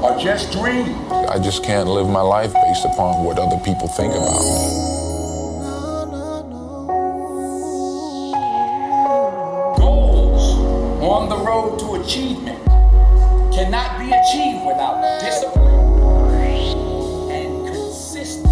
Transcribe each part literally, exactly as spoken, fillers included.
are just dreams. I just can't live my life based upon what other people think about me. On the road to achievement cannot be achieved without discipline and consistency.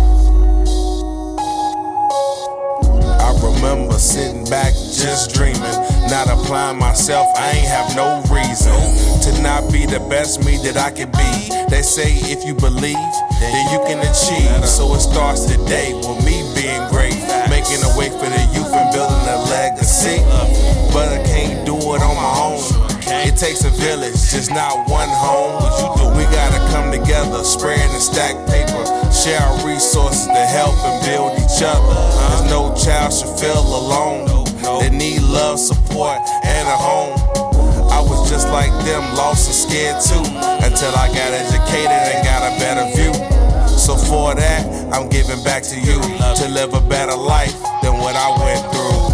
I remember sitting back just dreaming, not applying myself, I ain't have no reason to not be the best me that I could be. They say if you believe, then you can achieve. So it starts today with me being great, making a way for the youth and building a legacy. But I can't do it on my own. It takes a village, just not one home. We gotta come together, spread and stack paper, share our resources to help and build each other. Cause no child should feel alone. They need love, support, and a home. I was just like them, lost and scared too, until I got educated and got a better view. So for that, I'm giving back to you, to live a better life than what I went through.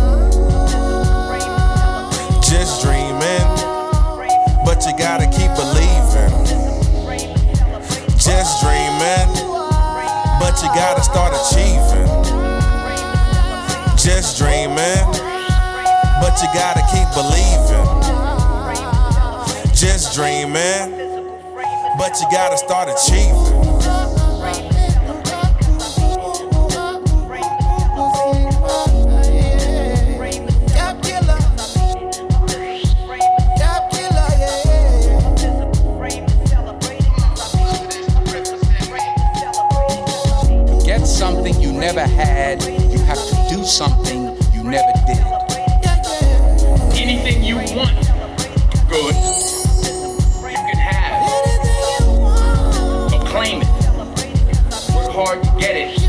Just dreaming, but you gotta keep believing. Just dreaming, but you gotta start achieving. Just dreaming, but you gotta keep believing. Just dreaming, but you gotta start achieving. Something you never had, you have to do something you never did. Anything you want, good, you can have. But claim it. Work hard to get it.